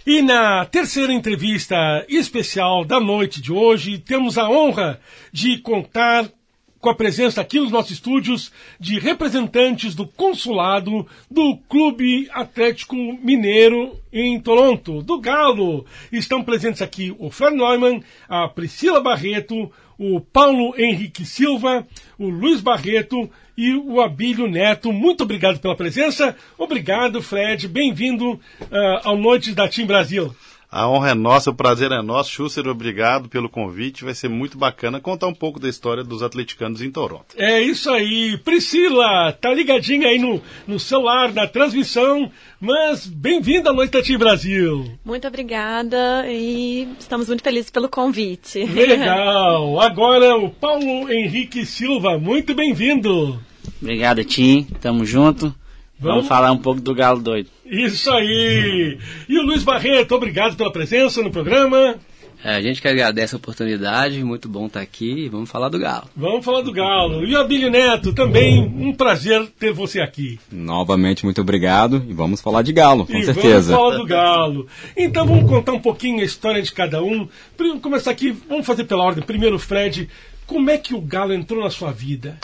E na terceira entrevista especial da noite de hoje, temos a honra de contar com a presença aqui nos nossos estúdios de representantes do consulado do Clube Atlético Mineiro em Toronto, do Galo. Estão presentes aqui o Fred Neumann, a Priscila Barreto, o Paulo Henrique Silva, o Luiz Barreto e o Abílio Neto. Muito obrigado pela presença. Obrigado, Fred. Bem-vindo ao Noites da Team Brasil. A honra é nossa, o prazer é nosso. Schuster, obrigado pelo convite. Vai ser muito bacana contar um pouco da história dos atleticanos em Toronto. É isso aí. Priscila, tá ligadinha aí no celular, na transmissão, mas bem-vinda à Noite da Team Brasil. Muito obrigada e estamos muito felizes pelo convite. Legal. Agora o Paulo Henrique Silva, muito bem-vindo. Obrigado, Tim. Tamo junto. Vamos falar um pouco do Galo doido. Isso aí! E o Luiz Barreto, obrigado pela presença no programa. A gente que agradece a oportunidade, muito bom estar aqui e vamos falar do Galo. Vamos falar do Galo. E o Abílio Neto, também um prazer ter você aqui. Novamente, muito obrigado e vamos falar de Galo, com certeza. Vamos falar do Galo. Então vamos contar um pouquinho a história de cada um. Vamos começar aqui, vamos fazer pela ordem. Primeiro, Fred, como é que o Galo entrou na sua vida?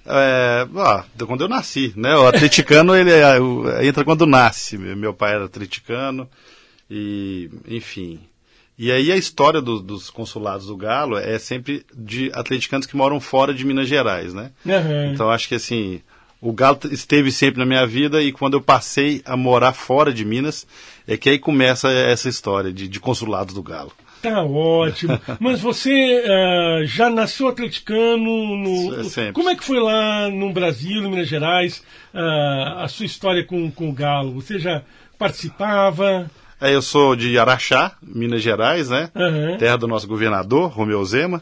Quando eu nasci, né? O atleticano ele entra quando nasce. Meu pai era atleticano e, enfim. E aí a história dos consulados do Galo é sempre de atleticanos que moram fora de Minas Gerais, né? Uhum. Então acho que assim, o Galo esteve sempre na minha vida e quando eu passei a morar fora de Minas, é que aí começa essa história de consulados do Galo. Tá ótimo. Mas você já nasceu atleticano? Sempre. Como é que foi lá no Brasil, em Minas Gerais, a sua história com o Galo? Você já participava? Eu sou de Araxá, Minas Gerais, né? Uhum. Terra do nosso governador, Romeu Zema.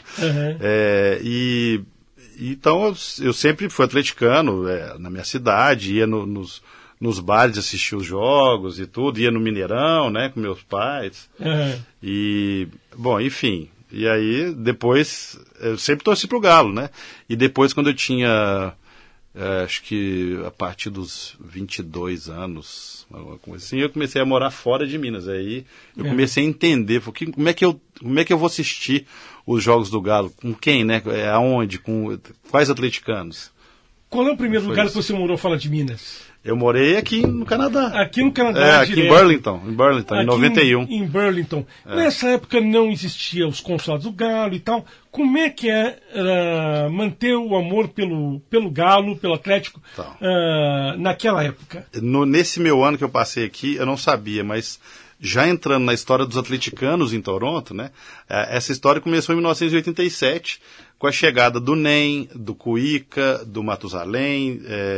Uhum. Então eu sempre fui atleticano na minha cidade, ia nos bares assistir os jogos e tudo, ia no Mineirão, né, com meus pais. Uhum. E, bom, enfim. E aí, depois, eu sempre torci pro Galo, né? E depois, quando eu tinha, acho que a partir dos 22 anos, assim, eu comecei a morar fora de Minas. Aí eu comecei a entender, como é que eu vou assistir os jogos do Galo? Com quem, né? Aonde? Com quais atleticanos? Qual é o primeiro lugar que você morou fora de Minas? Eu morei aqui no Canadá. Aqui no Canadá, aqui em Burlington, em 91. Em Burlington. Nessa época não existia os consulados do Galo e tal. Como é que era manter o amor pelo Galo, pelo Atlético, naquela época? Nesse meu ano que eu passei aqui, eu não sabia, mas já entrando na história dos atleticanos em Toronto, né? Essa história começou em 1987, com a chegada do NEM, do Cuíca, do Matusalém,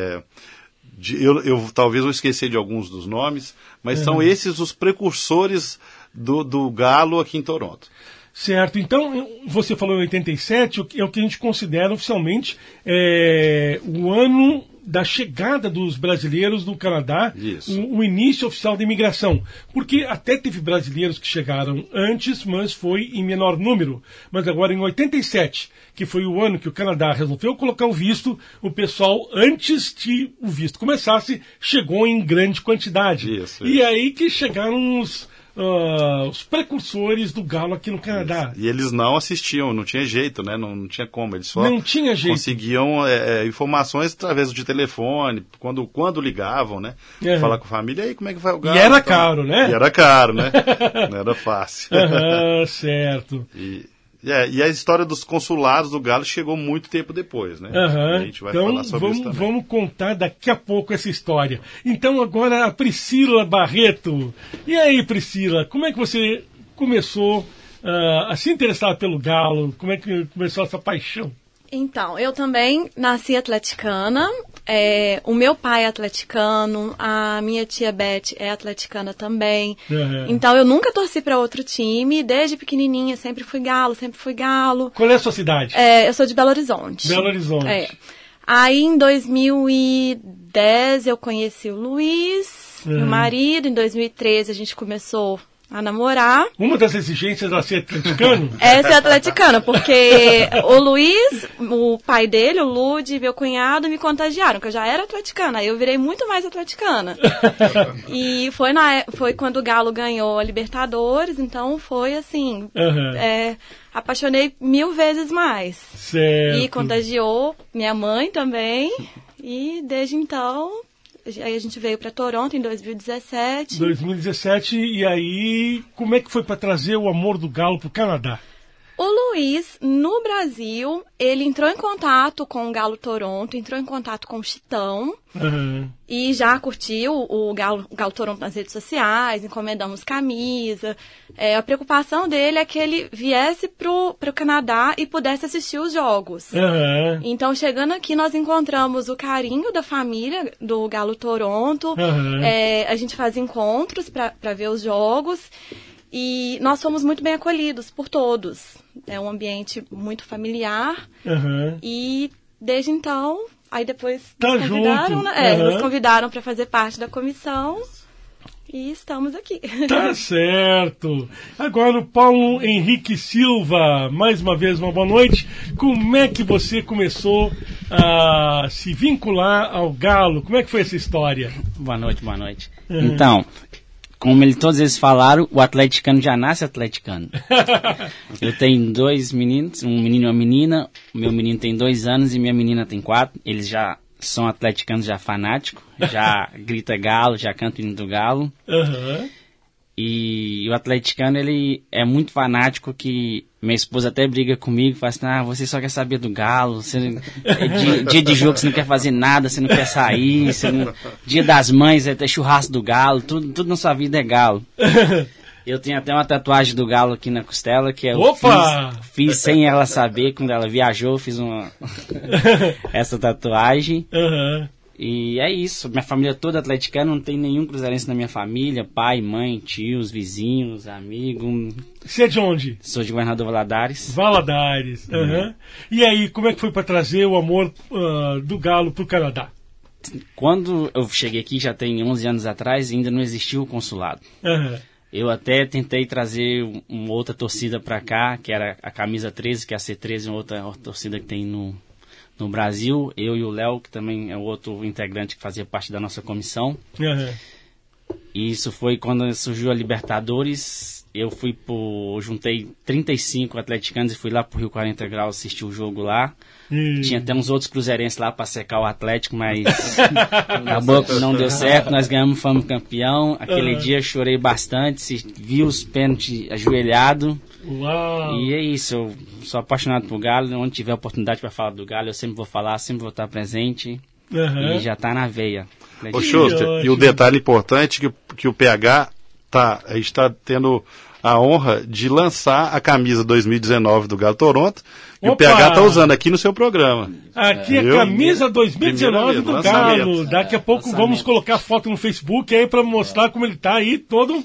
talvez eu esqueci de alguns dos nomes, mas são esses os precursores do Galo aqui em Toronto. Certo, então você falou em 87, é o que a gente considera oficialmente o ano da chegada dos brasileiros no Canadá, o início oficial da imigração. Porque até teve brasileiros que chegaram antes, mas foi em menor número. Mas agora em 87, que foi o ano que o Canadá resolveu colocar o visto, o pessoal, antes que o visto começasse, chegou em grande quantidade. E aí que chegaram os precursores do Galo aqui no Canadá. E eles não assistiam, não tinha jeito, né? Não tinha como, eles só conseguiam informações através de telefone, quando ligavam, né? Falar com a família, e aí como é que vai o Galo? E era caro, né? E era caro, né? Não era fácil. Certo. E a história dos consulados do Galo chegou muito tempo depois, né? A gente vai falar sobre isso também. Vamos contar daqui a pouco essa história. Então agora a Priscila Barreto. E aí, Priscila, como é que você começou a se interessar pelo Galo? Como é que começou essa paixão? Então, eu também nasci atleticana. O meu pai é atleticano, a minha tia Beth é atleticana também. Então eu nunca torci para outro time, desde pequenininha sempre fui Galo. Qual é a sua cidade? Eu sou de Belo Horizonte. Belo Horizonte. Aí em 2010 eu conheci o Luiz, meu marido. Em 2013 a gente começou a namorar. Uma das exigências era ser atleticano? É ser atleticano, porque o Luiz, o pai dele, o Lud, meu cunhado, me contagiaram, que eu já era atleticana. Aí eu virei muito mais atleticana. E foi quando o Galo ganhou a Libertadores, então foi assim... apaixonei 1000 vezes mais. Certo. E contagiou minha mãe também. E desde então... Aí a gente veio para Toronto em 2017. 2017, e aí como é que foi para trazer o amor do Galo para o Canadá? O Luiz, no Brasil, ele entrou em contato com o Galo Toronto, entrou em contato com o Chitão, e já curtiu o Galo Toronto nas redes sociais, encomendamos camisa. A preocupação dele é que ele viesse pro Canadá e pudesse assistir os jogos. Então, chegando aqui, nós encontramos o carinho da família do Galo Toronto, a gente faz encontros para ver os jogos. E nós fomos muito bem acolhidos por todos. É um ambiente muito familiar. E desde então, aí depois nos convidaram, nos convidaram para fazer parte da comissão. E estamos aqui. Tá certo. Agora o Paulo Henrique Silva, mais uma vez uma boa noite. Como é que você começou a se vincular ao Galo? Como é que foi essa história? Boa noite, boa noite. Então... Como todos eles falaram, o atleticano já nasce atleticano. Eu tenho 2 meninos, um menino e uma menina. Meu menino tem 2 anos e minha menina tem 4. Eles já são atleticanos, já fanáticos. Já grita Galo, já canta o hino do Galo. E o atleticano, ele é muito fanático, que minha esposa até briga comigo, fala assim, você só quer saber do Galo, dia de jogo você não quer fazer nada, você não quer sair, dia das mães é ter churrasco do Galo, tudo na sua vida é Galo. Eu tenho até uma tatuagem do Galo aqui na costela, que eu fiz sem ela saber, quando ela viajou, eu fiz essa tatuagem. E é isso, minha família toda atleticana, não tem nenhum cruzeirense na minha família, pai, mãe, tios, vizinhos, amigos. Você é de onde? Sou de Governador Valadares. Valadares, E aí, como é que foi para trazer o amor do Galo para o Canadá? Quando eu cheguei aqui, já tem 11 anos atrás, ainda não existia o consulado. Eu até tentei trazer uma outra torcida para cá, que era a Camisa 13, que é a C13, uma outra torcida que tem no Brasil, eu e o Léo, que também é o outro integrante que fazia parte da nossa comissão. E isso foi quando surgiu a Libertadores. Eu juntei 35 atleticanos e fui lá pro Rio 40 Graus assistir o jogo lá. Tinha até uns outros cruzeirenses lá para secar o Atlético, mas acabou que não deu certo. Nós ganhamos, fomos campeão. Aquele dia eu chorei bastante, vi os pênaltis ajoelhado. Uau. E é isso, eu sou apaixonado por Galo. Onde tiver oportunidade para falar do Galo, eu sempre vou falar, sempre vou estar presente. E já tá na veia. Ô Schuster, e o detalhe importante que o PH a gente está tendo a honra de lançar a camisa 2019 do Galo Toronto. E o PH está usando aqui no seu programa. Aqui a camisa 2019 do Galo. Daqui a pouco vamos colocar foto no Facebook aí para mostrar como ele está aí todo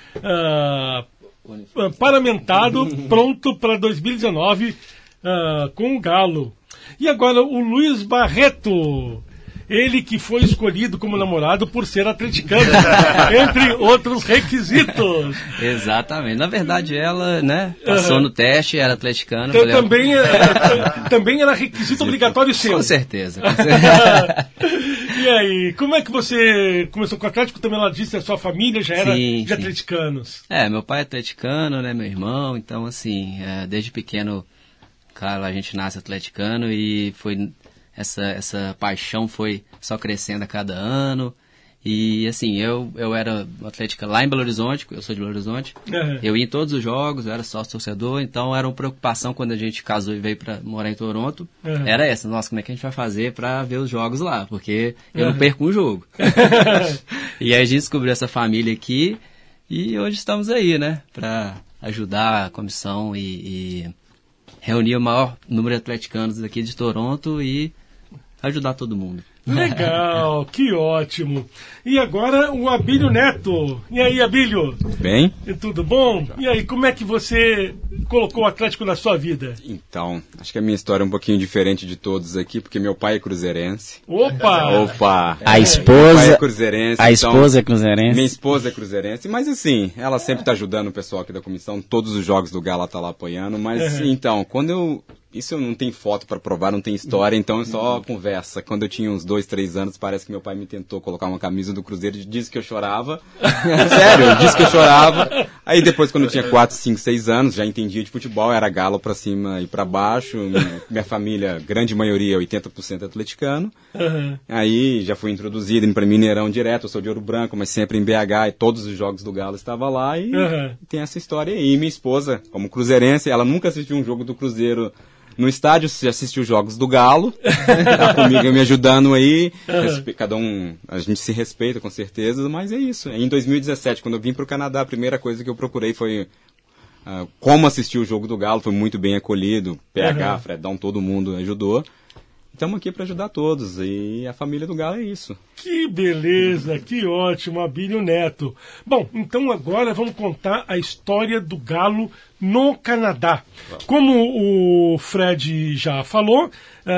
paramentado, pronto para 2019 com o Galo. E agora o Luiz Barreto. Ele que foi escolhido como namorado por ser atleticano, entre outros requisitos. Exatamente. Na verdade, ela, passou no teste, era atleticana. Também era requisito obrigatório seu. Com certeza. E aí, como é que você começou com o Atlético? Também ela disse que a sua família já era de atleticanos. Meu pai é atleticano, meu irmão. Então, assim, desde pequeno, claro, a gente nasce atleticano e foi... Essa paixão foi só crescendo a cada ano. E assim, eu era atlética lá em Belo Horizonte, eu sou de Belo Horizonte. Eu ia em todos os jogos, eu era sócio torcedor, então era uma preocupação quando a gente casou e veio para morar em Toronto. Era essa, nossa, como é que a gente vai fazer para ver os jogos lá? Porque eu não perco um jogo. E aí a gente descobriu essa família aqui e hoje estamos aí, para ajudar a comissão e reunir o maior número de atleticanos aqui de Toronto e ajudar todo mundo. Legal, que ótimo. E agora o Abílio Neto. E aí, Abílio? Bem? Tudo bom? E aí, como é que você colocou o Atlético na sua vida? Então, acho que a minha história é um pouquinho diferente de todos aqui, porque meu pai é cruzeirense. Opa! A esposa, meu pai é cruzeirense. A esposa é cruzeirense. Minha esposa é cruzeirense, mas assim, ela sempre tá ajudando o pessoal aqui da comissão, todos os jogos do Galo ela tá lá apoiando, mas então, isso eu não tenho foto para provar, não tem história, então é só conversa. Quando eu tinha uns 2, 3 anos, parece que meu pai me tentou colocar uma camisa do Cruzeiro e disse que eu chorava. Sério, disse que eu chorava. Aí depois, quando eu tinha 4, 5, 6 anos, já entendia de futebol, era Galo pra cima e pra baixo. Minha família, grande maioria, 80% atleticano. Aí já fui introduzido para Mineirão direto, eu sou de Ouro Branco, mas sempre em BH, e todos os jogos do Galo estava lá, e tem essa história aí. Minha esposa, como cruzeirense, ela nunca assistiu um jogo do Cruzeiro no estádio, você assistiu jogos do Galo, tá comigo me ajudando aí, cada um, a gente se respeita com certeza, mas é isso. Em 2017, quando eu vim para o Canadá, a primeira coisa que eu procurei foi como assistir o jogo do Galo, foi muito bem acolhido, PH, Fredão, todo mundo ajudou. Estamos aqui para ajudar todos, e a família do Galo é isso. Que beleza, que ótimo, Abílio Neto. Bom, então agora vamos contar a história do Galo no Canadá. Como o Fred já falou,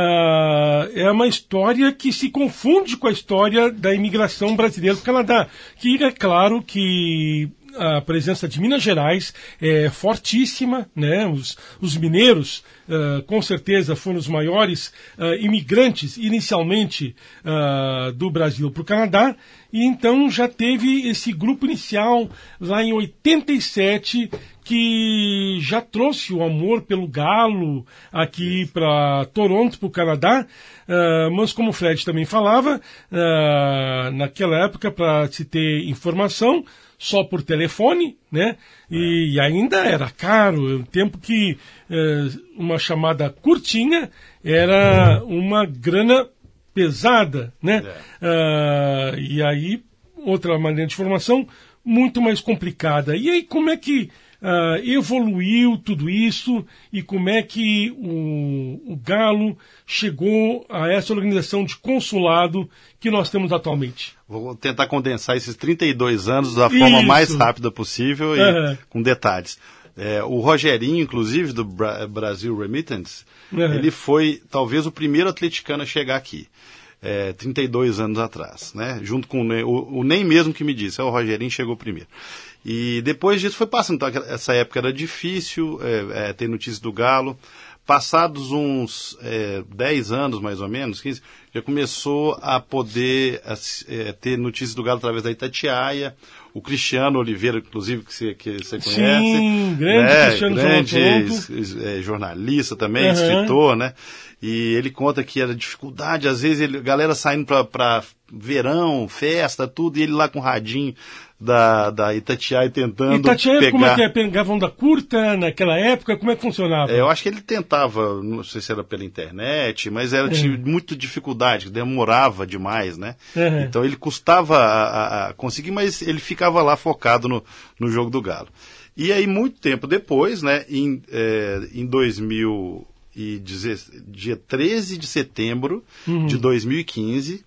é uma história que se confunde com a história da imigração brasileira do Canadá, que é claro que a presença de Minas Gerais é fortíssima, né? Os mineiros, com certeza, foram os maiores imigrantes, inicialmente, do Brasil para o Canadá, e então já teve esse grupo inicial, lá em 87, que já trouxe o amor pelo Galo aqui para Toronto, para o Canadá, mas como o Fred também falava, naquela época, para se ter informação, só por telefone, né? E ainda era caro, o tempo que uma chamada curtinha era uma grana pesada, né? E aí, outra maneira de informação muito mais complicada. E aí, como é que evoluiu tudo isso e como é que o Galo chegou a essa organização de consulado que nós temos atualmente? Vou tentar condensar esses 32 anos da forma mais rápida possível e com detalhes. O Rogerinho, inclusive, do Brasil Remittance, ele foi talvez o primeiro atleticano a chegar aqui. 32 anos atrás, né? Junto com o Ney mesmo que me disse, o Rogerinho chegou primeiro. E depois disso foi passando, então essa época era difícil ter notícias do Galo. Passados uns 10 anos, mais ou menos, 15, já começou a poder ter notícias do Galo através da Itatiaia. O Cristiano Oliveira, inclusive, que você conhece. Sim, grande Cristiano grande jornalista também, escritor, né? E ele conta que era dificuldade, às vezes a galera saindo para verão, festa, tudo, e ele lá com o radinho da Itatiaia tentando Itatiaia, como é que é? Pegavam da curta naquela época? Como é que funcionava? Eu acho que ele tentava, não sei se era pela internet, mas tinha muita dificuldade, demorava demais, né? Então ele custava a conseguir, mas ele ficava lá focado no jogo do Galo. E aí, muito tempo depois, né, em 2000... dia 13 de setembro de 2015,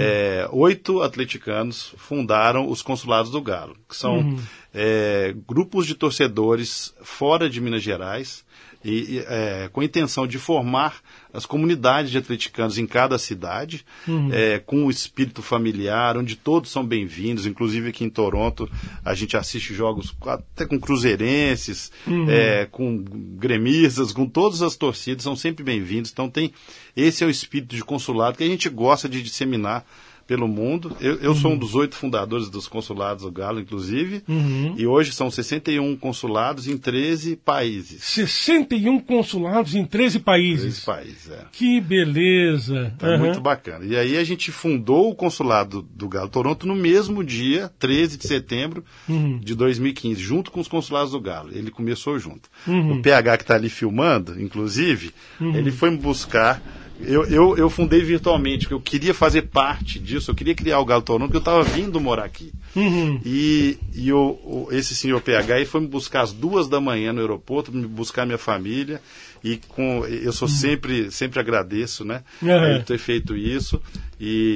8 atleticanos fundaram os Consulados do Galo, que são grupos de torcedores fora de Minas Gerais, com a intenção de formar as comunidades de atleticanos em cada cidade, com o espírito familiar, onde todos são bem-vindos, inclusive aqui em Toronto a gente assiste jogos até com cruzeirenses, com gremistas, com todas as torcidas, são sempre bem-vindos. Então esse é o espírito de consulado que a gente gosta de disseminar pelo mundo. Eu sou um dos 8 fundadores dos Consulados do Galo, inclusive, e hoje são 61 consulados em 13 países. 61 consulados em 13 países? 13 países, Que beleza! É muito bacana. E aí a gente fundou o Consulado do Galo Toronto no mesmo dia, 13 de setembro de 2015, junto com os Consulados do Galo. Ele começou junto. O PH que está ali filmando, inclusive, ele foi me buscar. Eu fundei virtualmente, porque eu queria fazer parte disso, eu queria criar o Galo Toronto, porque eu estava vindo morar aqui. E esse senhor PH foi me buscar às 2 da manhã no aeroporto, me buscar minha família, e eu sou sempre agradeço, né, por ter feito isso,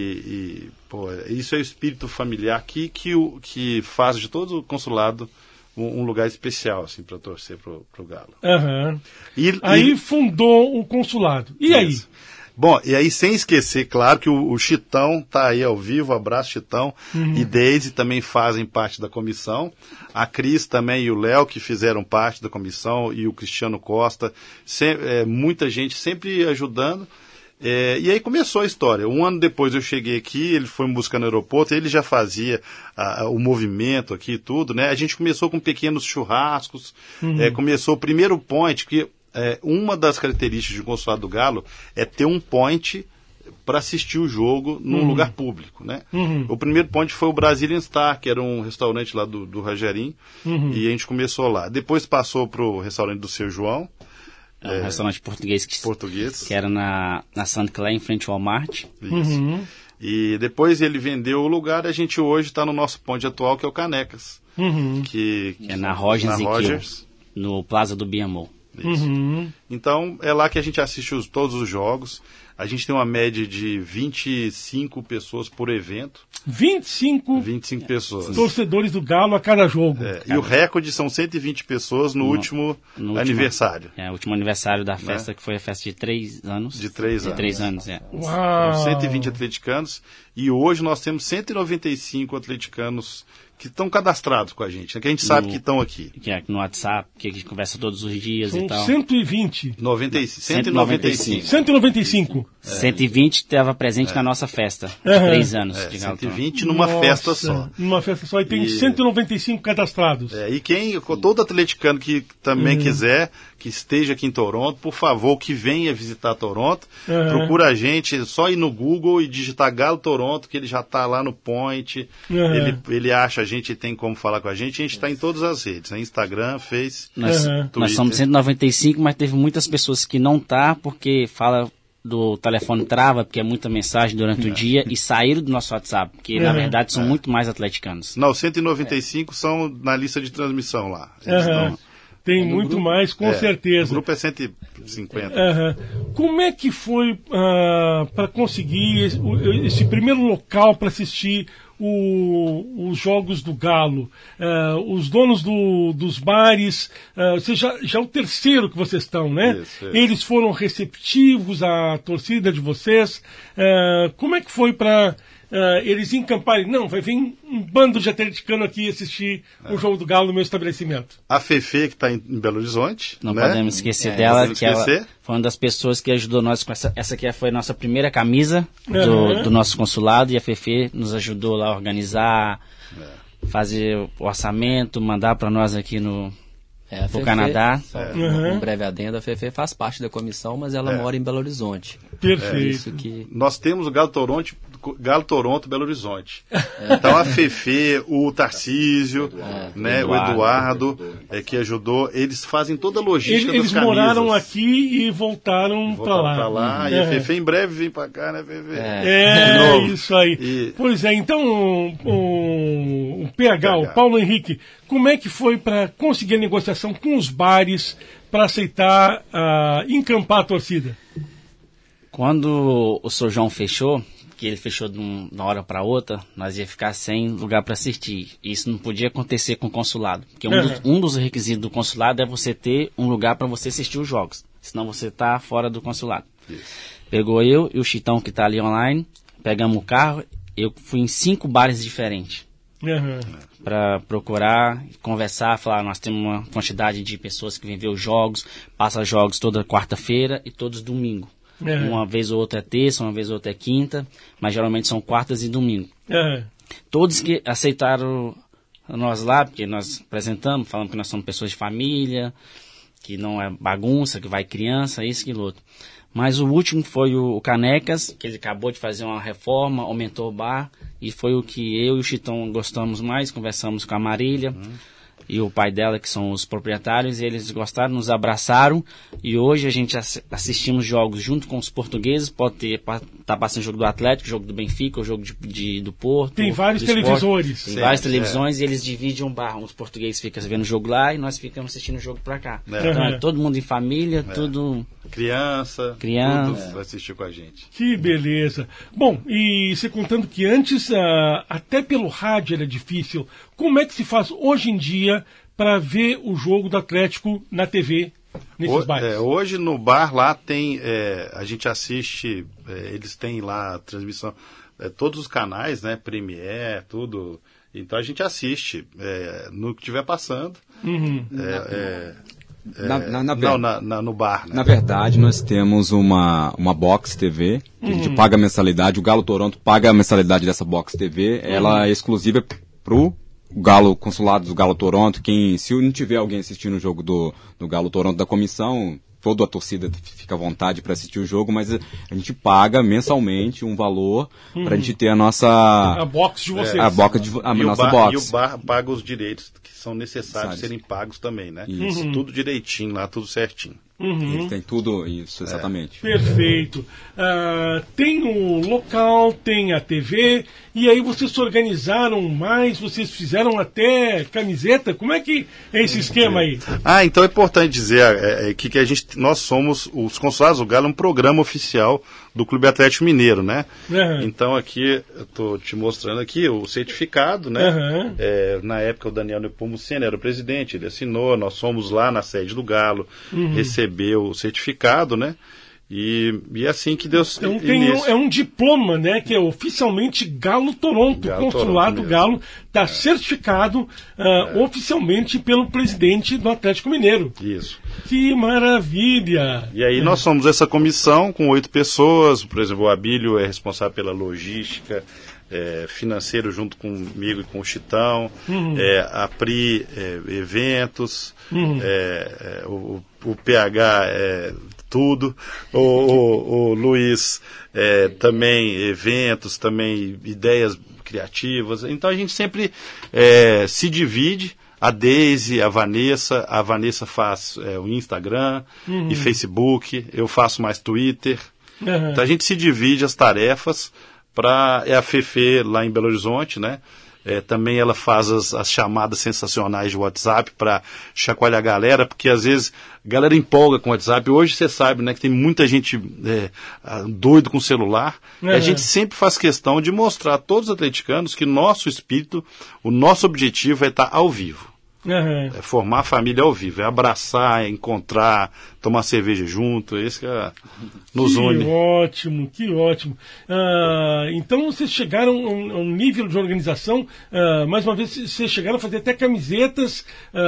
isso é o espírito familiar que faz de todo o consulado um lugar especial assim, para torcer pro Galo. Aí fundou o consulado. E aí? Bom, e aí sem esquecer, claro, que o Chitão tá aí ao vivo, abraço Chitão, e Deise também fazem parte da comissão, a Cris também e o Léo que fizeram parte da comissão, e o Cristiano Costa, muita gente sempre ajudando. E aí começou a história. Um ano depois eu cheguei aqui, ele foi me buscar no aeroporto, ele já fazia o movimento aqui e tudo, né? A gente começou com pequenos churrascos, começou o primeiro point, que uma das características de um consulado do Galo é ter um point para assistir o jogo num lugar público, né? O primeiro point foi o Brazilian Star, que era um restaurante lá do Rogerinho, e a gente começou lá. Depois passou para o restaurante do Seu João, um restaurante português que era na Santa Clara, em frente ao Walmart. Isso. E depois ele vendeu o lugar, a gente hoje está no nosso ponto atual, que é o Canecas. Que é na Rogers, no Plaza do Biamor. Então é lá que a gente assiste todos os jogos. A gente tem uma média de 25 pessoas por evento. 25 pessoas. Torcedores do Galo a cada jogo. E o recorde são 120 pessoas no último aniversário. O último aniversário da festa, que foi a festa de 3 anos. De 3 anos. Uau. 120 atleticanos. E hoje nós temos 195 atleticanos que estão cadastrados com a gente, né? Que a gente sabe que estão aqui. Que é no WhatsApp, que a gente conversa todos os dias e tal. 120. 195. 195. 120 estava presente na nossa festa, de 3 anos. De 120 numa festa só. Numa festa só, e tem 195 cadastrados. E todo atleticano que também quiser, que esteja aqui em Toronto, por favor, que venha visitar Toronto, procura a gente, só ir no Google e digitar Galo Toronto, que ele já está lá no point, ele acha a gente, tem como falar com a gente está em todas as redes, né? Instagram, Face, Twitter. Nós somos 195, mas teve muitas pessoas que não porque fala do telefone trava, porque é muita mensagem durante o dia, e saíram do nosso WhatsApp, porque na verdade são muito mais atleticanos. Não, 195 são na lista de transmissão lá. Tem muito grupo, mais, com certeza. O grupo é 150. Como é que foi para conseguir esse primeiro local para assistir os jogos do Galo? Os donos dos bares, já é o terceiro que vocês estão, né? Isso. Eles foram receptivos à torcida de vocês. Como é que foi para eles encamparem? Não, vai vir um bando de atleticano aqui assistir o jogo do Galo no meu estabelecimento. A Fefe, que está em Belo Horizonte. Não podemos esquecer dela, que ela foi uma das pessoas que ajudou nós com essa aqui foi a nossa primeira camisa do nosso consulado, e a Fefe nos ajudou lá a organizar, fazer o orçamento, mandar para nós aqui no Canadá. Um breve adendo, a Fefe faz parte da comissão, mas ela mora em Belo Horizonte. Perfeito. Isso que... Nós temos o Galo Toronto, Belo Horizonte. Então a Fefe, o Tarcísio, o Eduardo, que ajudou, eles fazem toda a logística das camisas. Eles moraram aqui e voltaram para lá. E a Fefe em breve vem para cá, né, Fefe? Isso aí. Pois é, então o PH, o Paulo Henrique, como é que foi para conseguir a negociação com os bares para aceitar encampar a torcida? Quando o Sr. João fechou, que ele fechou de uma hora para outra, nós ia ficar sem lugar para assistir. Isso não podia acontecer com o consulado, porque um dos requisitos do consulado é você ter um lugar para você assistir os jogos, senão você está fora do consulado. Isso. Pegou eu e o Chitão, que está ali online, pegamos o carro, eu fui em 5 bares diferentes para procurar, conversar, falar, nós temos uma quantidade de pessoas que vêm ver os jogos, passa jogos toda quarta-feira e todos domingo. Uma vez ou outra é terça, uma vez ou outra é quinta, mas geralmente são quartas e domingo. Todos que aceitaram nós lá, porque nós apresentamos, falamos que nós somos pessoas de família, que não é bagunça, que vai criança, isso e outro. Mas o último foi o Canecas, que ele acabou de fazer uma reforma, aumentou o bar, e foi o que eu e o Chitão gostamos mais, conversamos com a Marília e o pai dela, que são os proprietários, e eles gostaram, nos abraçaram, e hoje a gente assistimos jogos junto com os portugueses, pode estar passando jogo do Atlético, jogo do Benfica, o jogo do Porto. Tem vários televisores. Tem várias televisões, e eles dividem um bar, os portugueses ficam vendo o jogo lá, e nós ficamos assistindo o jogo pra cá. Então é todo mundo em família, tudo... Criança. Tudo vai assistir com a gente. Que beleza. Bom, e você contando que antes, até pelo rádio era difícil, como é que se faz hoje em dia para ver o jogo do Atlético na TV nesses bairros? Hoje no bar lá tem, a gente assiste, eles têm lá a transmissão, todos os canais, né, Premiere, tudo, então a gente assiste no que estiver passando. No bar, né? Na verdade, nós temos uma Box TV, que a gente paga a mensalidade, o Galo Toronto paga a mensalidade dessa Box TV, ela é exclusiva pro Galo, consulado do Galo Toronto. Se não tiver alguém assistindo o jogo do Galo Toronto da comissão, toda a torcida fica à vontade para assistir o jogo, mas a gente paga mensalmente um valor para a gente ter a nossa... A box de vocês. A nossa box. E o bar paga os direitos que são necessários serem pagos também, né? Isso. Tudo direitinho lá, tudo certinho. Ele tem tudo isso, exatamente. Perfeito. Tem o local, tem a TV, e aí vocês se organizaram mais, vocês fizeram até camiseta. Como é que é esse esquema aí? Então é importante dizer que nós somos, os Consulados do Galo, um programa oficial do Clube Atlético Mineiro, né? Então aqui, eu estou te mostrando aqui o certificado, né? Na época o Daniel Nepomuceno era o presidente, ele assinou, nós fomos lá na sede do Galo, recebeu o certificado, né? E assim que Deus... Então é um diploma, né? Que é oficialmente Galo Toronto. O consulado Galo está certificado oficialmente pelo presidente do Atlético Mineiro. Isso. Que maravilha! E aí nós somos essa comissão com 8 pessoas. Por exemplo, o Abílio é responsável pela logística, financeiro junto comigo e com o Chitão, a Pri, eventos, o PH, tudo, o Luiz também eventos, também ideias criativas. Então a gente sempre se divide. A Deise, a Vanessa faz o Instagram e Facebook, eu faço mais Twitter. Então a gente se divide as tarefas. A Fefe lá em Belo Horizonte, né? Também ela faz as chamadas sensacionais de WhatsApp para chacoalhar a galera, porque às vezes a galera empolga com o WhatsApp. Hoje você sabe, né, que tem muita gente doido com o celular. A gente sempre faz questão de mostrar a todos os atleticanos que nosso espírito, o nosso objetivo é estar ao vivo. É formar a família ao vivo, é abraçar, é encontrar, tomar cerveja junto, esse que nos une. Que ótimo. Então vocês chegaram a um nível de organização, mais uma vez, vocês chegaram a fazer até camisetas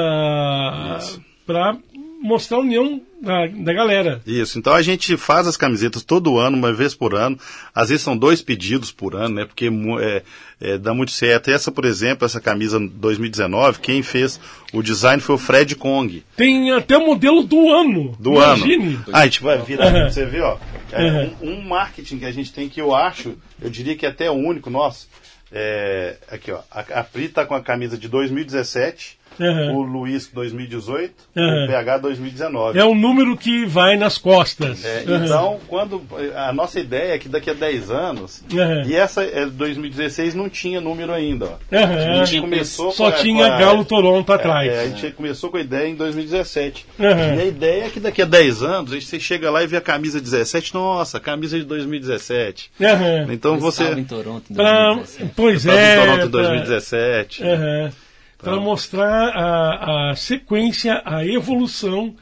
para mostrar a união da galera. Isso, então a gente faz as camisetas todo ano, uma vez por ano, às vezes são 2 pedidos por ano, né, porque dá muito certo. Essa, por exemplo, essa camisa 2019, quem fez o design foi o Fred Kong. Tem até o modelo do ano. Imagine. A gente vai virar aqui pra você ver, ó. Um marketing que a gente tem que eu diria que é até o único nosso. Aqui, ó, a Pri tá com a camisa de 2017, o Luiz 2018, o PH 2019. É o número que vai nas costas. Então, a nossa ideia é que daqui a 10 anos, e essa 2016 não tinha número ainda. Ó. A gente começou tinha Galo Toronto atrás. A gente começou com a ideia em 2017. E a ideia é que daqui a 10 anos, você chega lá e vê a camisa 17, nossa, a camisa de 2017. Então você... Em Toronto em 2017. Pois em Toronto em 2017. Para mostrar a sequência, a evolução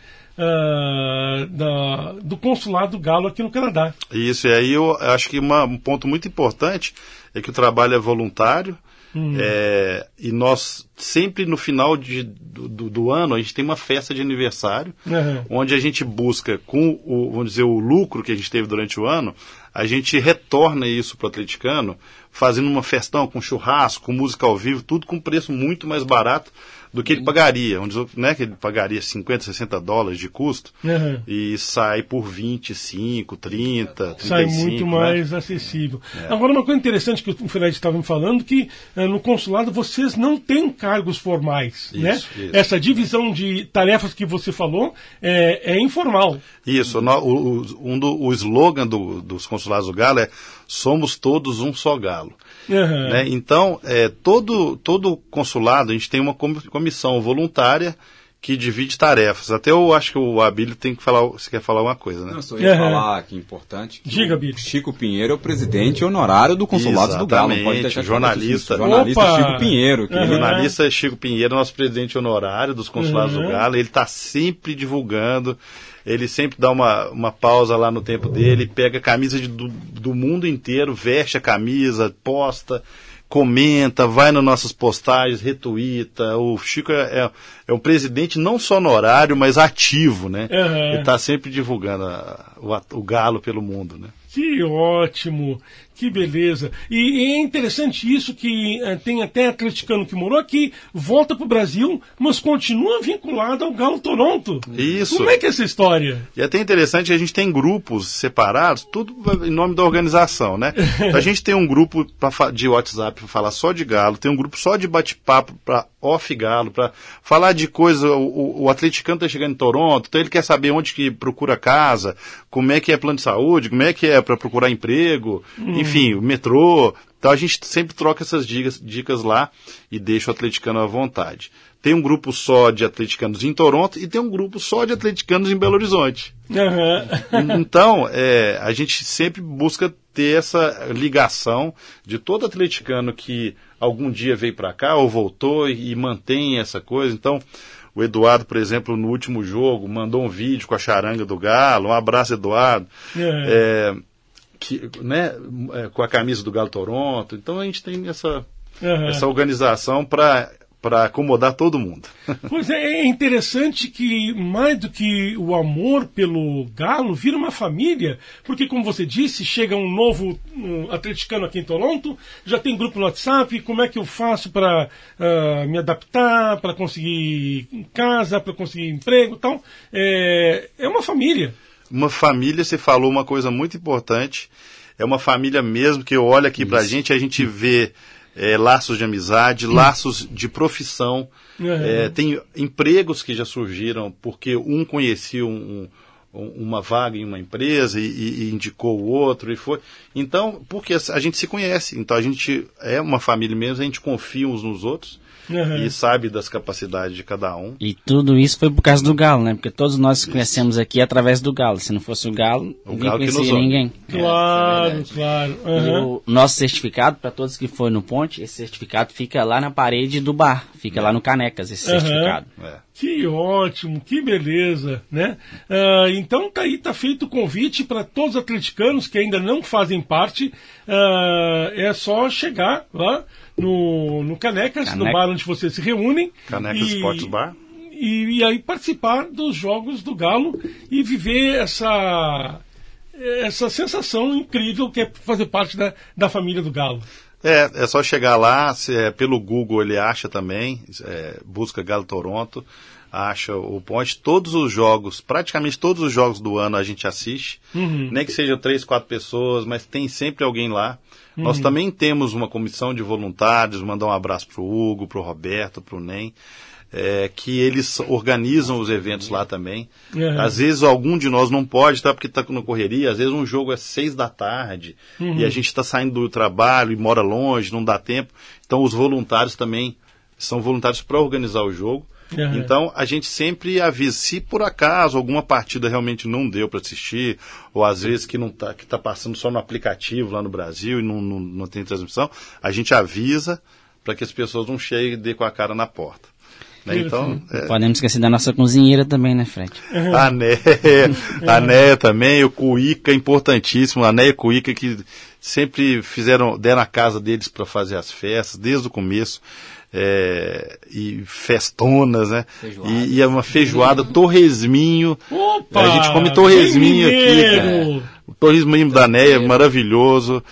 do consulado Galo aqui no Canadá. Isso, e aí eu acho que um ponto muito importante é que o trabalho é voluntário. E nós sempre no final do ano a gente tem uma festa de aniversário, onde a gente busca vamos dizer, o lucro que a gente teve durante o ano, a gente retorna isso para o atleticano, fazendo uma festão com churrasco, com música ao vivo, tudo com preço muito mais barato do que ele pagaria, né, que ele pagaria $50, $60 de custo, e sai por 25, 30, 35. Sai muito mais acessível. Agora, uma coisa interessante que o Fred estava me falando, que no consulado vocês não têm cargos formais, né? Isso. Essa divisão de tarefas que você falou é informal. Isso, o slogan dos consulados do Galo é "Somos todos um só Galo". Né? Então, todo consulado, a gente tem uma comissão voluntária que divide tarefas. Até eu acho que o Abílio tem que falar, você quer falar uma coisa, né? Não, só ia falar que é importante. Diga, Abílio. Chico Pinheiro é o presidente honorário do Consulados do Galo. Não pode deixar jornalista. Jornalista Chico Pinheiro. Jornalista Chico Pinheiro, nosso presidente honorário dos Consulados do Galo. Ele está sempre divulgando. Ele sempre dá uma pausa lá no tempo dele, pega a camisa do mundo inteiro, veste a camisa, posta, comenta, vai nas nossas postagens, retuita. O Chico é um presidente não só honorário, mas ativo, né? Ele está sempre divulgando o Galo pelo mundo, né? Que ótimo, que beleza. E é interessante isso que tem até atleticano que morou aqui, volta para o Brasil, mas continua vinculado ao Galo Toronto. Isso. Como é que é essa história? E é até interessante que a gente tem grupos separados, tudo em nome da organização, né? A gente tem um grupo de WhatsApp para falar só de Galo, tem um grupo só de bate-papo para off Galo, para falar de coisa. O atleticano está chegando em Toronto, então ele quer saber onde que procura casa, como é que é plano de saúde, como é que é para procurar emprego, enfim, o metrô. Então a gente sempre troca essas dicas lá e deixa o atleticano à vontade. Tem um grupo só de atleticanos em Toronto e tem um grupo só de atleticanos em Belo Horizonte. Então, a gente sempre busca ter essa ligação de todo atleticano que algum dia veio para cá ou voltou e mantém essa coisa. Então, o Eduardo, por exemplo, no último jogo, mandou um vídeo com a charanga do Galo. Um abraço, Eduardo. Com a camisa do Galo Toronto. Então, a gente tem essa organização para acomodar todo mundo. Pois é interessante que mais do que o amor pelo Galo vira uma família, porque como você disse, chega um novo atleticano aqui em Toronto, já tem grupo no WhatsApp, como é que eu faço para me adaptar, para conseguir casa, para conseguir emprego e tal. É uma família. Uma família, você falou uma coisa muito importante, é uma família mesmo, que olha aqui pra gente, a gente vê laços de amizade, laços de profissão, tem empregos que já surgiram porque um conhecia uma vaga em uma empresa e indicou o outro e foi. Então, porque a gente se conhece, então a gente é uma família mesmo, a gente confia uns nos outros. E sabe das capacidades de cada um. E tudo isso foi por causa do Galo, né? Porque todos nós conhecemos aqui através do Galo. Se não fosse o Galo, ninguém conhecia ninguém. Claro, claro. O nosso certificado, para todos que foram no Ponte, esse certificado fica lá na parede do bar. Fica lá no Canecas, esse certificado. Que ótimo, que beleza, né? Então tá feito o convite para todos os atleticanos que ainda não fazem parte. É só chegar lá no Canecas, no bar onde vocês se reúnem. Canecas Sports Bar. E aí participar dos jogos do Galo e viver essa sensação incrível que é fazer parte da família do Galo. É só chegar lá, pelo Google ele acha também, busca Galo Toronto, acha o Ponte. Todos os jogos, praticamente todos os jogos do ano a gente assiste, nem que seja 3, 4 pessoas, mas tem sempre alguém lá. Nós também temos uma comissão de voluntários, mandar um abraço para o Hugo, para o Roberto, para o Nem, que eles organizam os eventos lá também. Às vezes algum de nós não pode, porque está na correria, às vezes um jogo é 6 da tarde, e a gente está saindo do trabalho e mora longe, não dá tempo. Então os voluntários também são voluntários para organizar o jogo. Então a gente sempre avisa, se por acaso alguma partida realmente não deu para assistir, ou às vezes que está passando só no aplicativo lá no Brasil e não tem transmissão, a gente avisa para que as pessoas não cheguem e dê com a cara na porta. Né? Então, podemos esquecer da nossa cozinheira também, né, Fred? A Néia também, o Cuíca, importantíssimo, a Néia e o Cuíca que sempre deram a casa deles para fazer as festas, desde o começo. E festonas, né? E é uma feijoada, torresminho. Opa, a gente come torresminho aqui, cara. O torresminho da Néia é maravilhoso.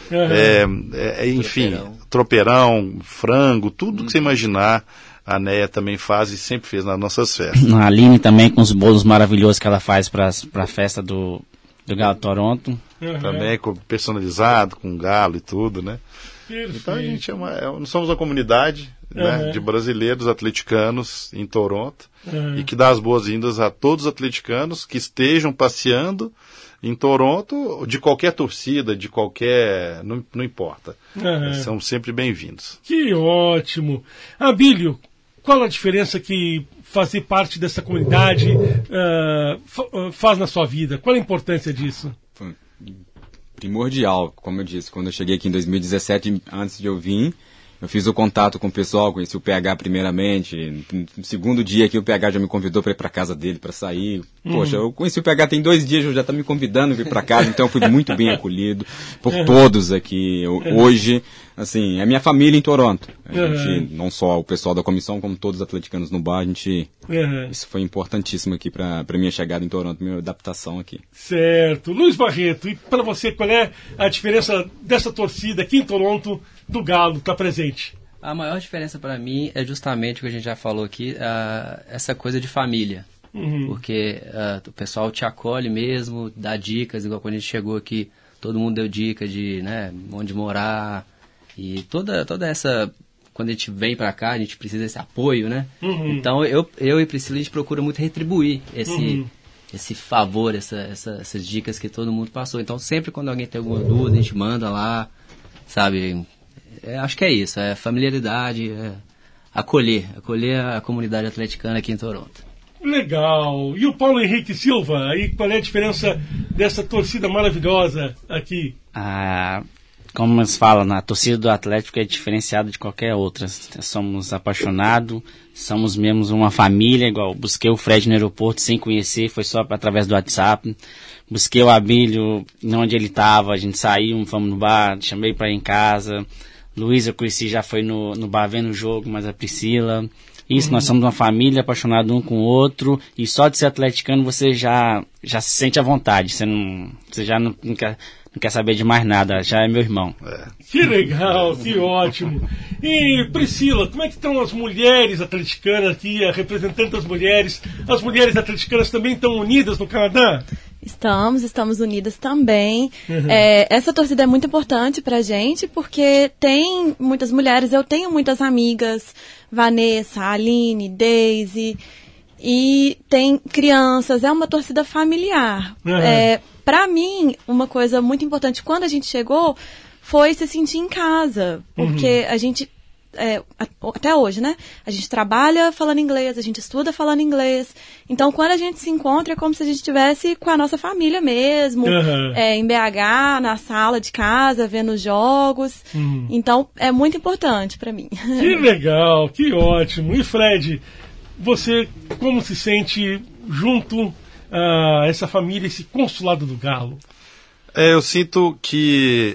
Enfim, tropeirão, frango, tudo que você imaginar. A Néia também faz e sempre fez nas nossas festas. A Aline também com os bolos maravilhosos que ela faz para a festa do Galo Toronto. Também personalizado, com galo e tudo, né? Então a gente nós somos uma comunidade de brasileiros atleticanos em Toronto e que dá as boas-vindas a todos os atleticanos que estejam passeando em Toronto, de qualquer torcida, de qualquer... não importa. São sempre bem-vindos. Que ótimo. Abílio, qual a diferença que fazer parte dessa comunidade faz na sua vida? Qual a importância disso? Primordial, como eu disse. Quando eu cheguei aqui em 2017, antes de eu vir, eu fiz o contato com o pessoal, conheci o PH primeiramente. No segundo dia aqui, o PH já me convidou para ir para casa dele, para sair. Poxa, eu conheci o PH tem 2 dias, já está me convidando para ir para casa, então eu fui muito bem acolhido por todos aqui. Hoje, assim, é minha família em Toronto. A gente, não só o pessoal da comissão, como todos os atleticanos no bar, a gente... Isso foi importantíssimo aqui para minha chegada em Toronto, minha adaptação aqui. Certo. Luiz Barreto, e para você, qual é a diferença dessa torcida aqui em Toronto do Galo que está presente? A maior diferença para mim é justamente o que a gente já falou aqui, essa coisa de família. Porque o pessoal te acolhe mesmo, dá dicas, igual quando a gente chegou aqui, todo mundo deu dica de, né, onde morar, e toda essa... Quando a gente vem para cá, a gente precisa desse apoio, né? Então, eu e Priscila, a gente procura muito retribuir esse favor, essas dicas que todo mundo passou. Então, sempre quando alguém tem alguma dúvida, a gente manda lá, sabe? Acho que é isso, é familiaridade, acolher a comunidade atleticana aqui em Toronto. Legal. E o Paulo Henrique Silva, aí qual é a diferença dessa torcida maravilhosa aqui? Como eles falam, a torcida do Atlético é diferenciada de qualquer outra. Somos apaixonados, somos mesmo uma família, igual busquei o Fred no aeroporto sem conhecer, foi só através do WhatsApp. Busquei o Abílio onde ele estava, a gente saiu, fomos no bar, chamei para ir em casa. Luiz eu conheci, já foi no bar vendo o jogo, mas a Priscila. Isso, nós somos uma família apaixonada um com o outro, e só de ser atleticano você já se sente à vontade, você já não quer saber de mais nada, já é meu irmão. Que legal, que ótimo. E Priscila, como é que estão as mulheres atleticanas aqui, a representante das mulheres? As mulheres atleticanas também estão unidas no Canadá? Estamos unidas também. Essa torcida é muito importante pra gente, porque tem muitas mulheres, eu tenho muitas amigas, Vanessa, Aline, Daisy, e tem crianças, é uma torcida familiar. Pra mim, uma coisa muito importante quando a gente chegou foi se sentir em casa, porque a gente... até hoje, né? A gente trabalha falando inglês, a gente estuda falando inglês. Então, quando a gente se encontra, é como se a gente estivesse com a nossa família mesmo, em BH, na sala de casa, vendo os jogos. Então, é muito importante para mim. Que legal, que ótimo. E Fred, você como se sente junto a essa família, esse consulado do Galo? Eu sinto que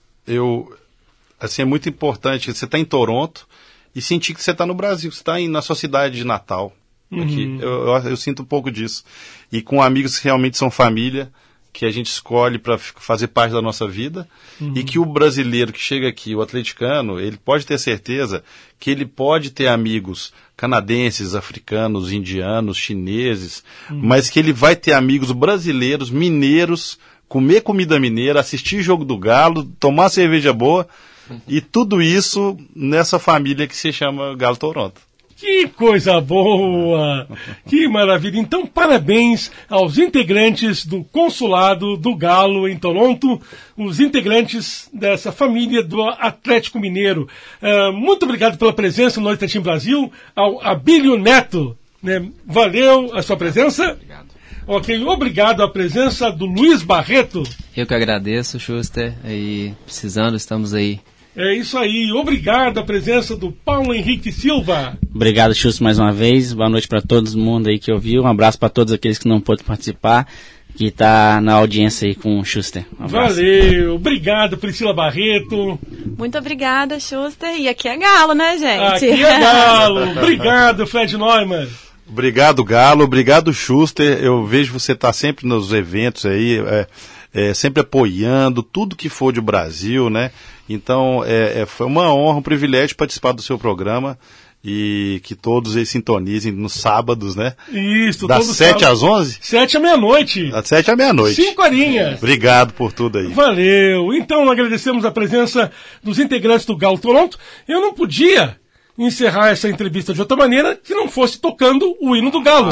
assim, é muito importante você estar em Toronto e sentir que você está no Brasil, você está na sua cidade de Natal. Aqui. Eu sinto um pouco disso. E com amigos que realmente são família, que a gente escolhe para fazer parte da nossa vida, e que o brasileiro que chega aqui, o atleticano, ele pode ter certeza que ele pode ter amigos canadenses, africanos, indianos, chineses, mas que ele vai ter amigos brasileiros, mineiros, comer comida mineira, assistir jogo do Galo, tomar cerveja boa, e tudo isso nessa família que se chama Galo Toronto. Que coisa boa! Que maravilha! Então, parabéns aos integrantes do Consulado do Galo em Toronto, os integrantes dessa família do Atlético Mineiro. Muito obrigado pela presença no Noite Team Brasil, ao Abílio Neto. Né? Valeu a sua presença. Obrigado. Ok, obrigado a presença do Luiz Barreto. Eu que agradeço, Schuster, e precisando, estamos aí. É isso aí, obrigado a presença do Paulo Henrique Silva. Obrigado, Schuster, mais uma vez. Boa noite para todo mundo aí que ouviu. Um abraço para todos aqueles que não pôde participar, que está na audiência aí com o Schuster. Valeu, obrigado, Priscila Barreto. Muito obrigada, Schuster. E aqui é Galo, né, gente? Aqui é Galo. Obrigado, Fred Neumann. Obrigado, Galo. Obrigado, Schuster. Eu vejo você estar sempre nos eventos aí, sempre apoiando tudo que for de Brasil, né? Então, foi uma honra, um privilégio participar do seu programa e que todos aí sintonizem nos sábados, né? Isso, das 7 às 11? 7 à meia-noite. Das 7 à meia-noite. 5 horinhas. Obrigado por tudo aí. Valeu. Então, agradecemos a presença dos integrantes do Galo Toronto. Eu não podia encerrar essa entrevista de outra maneira que não fosse tocando o hino do Galo.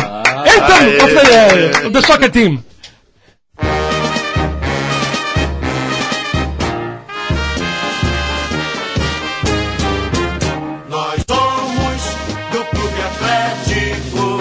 Então, The Soccer Team. Nós somos do Clube Atlético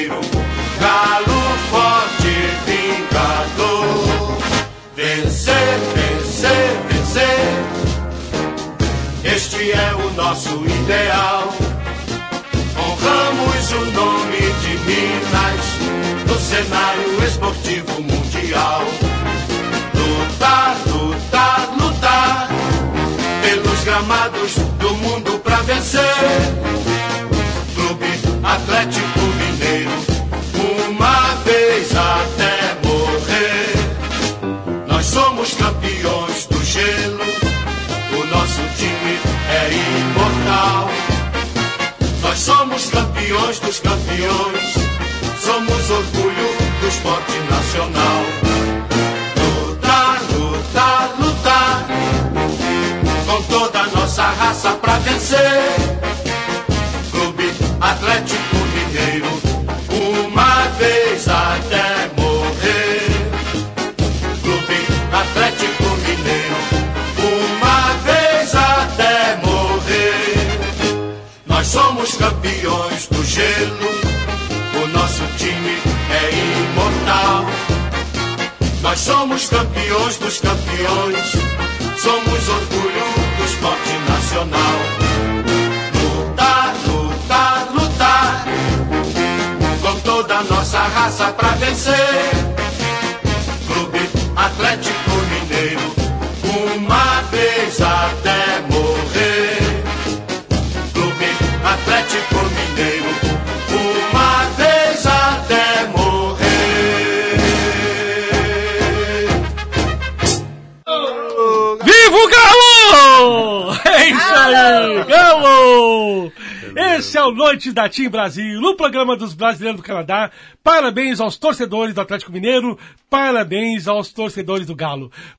Mineiro, galo forte vingador. Vencer, vencer, vencer, este é o nosso ideal. Honramos o nome de Minas no cenário esportivo mundial. Lutar, lutar, lutar pelos gramados do mundo pra vencer. Clube Atlético Mineiro, uma vez até morrer. Nós somos campeões do gelo, o nosso time é imortal. Nós somos campeões dos campeões, somos orgulho do esporte nacional. Lutar, lutar, lutar, com toda a nossa raça pra vencer. Clube Atlético Mineiro, uma vez até morrer. Clube Atlético Mineiro, uma vez até morrer. Nós somos campeões do gelo, o nosso time é imortal. Nós somos campeões dos campeões, somos orgulho do esporte nacional. Lutar, lutar, lutar, com toda a nossa raça pra vencer. Clube Atlético Mineiro, uma vez até morrer. Clube Atlético Mineiro, uma vez até morrer. Viva o Galo! É isso aí, Galo! Esse é o Noite da TIM Brasil, no programa dos brasileiros do Canadá. Parabéns aos torcedores do Atlético Mineiro, parabéns aos torcedores do Galo.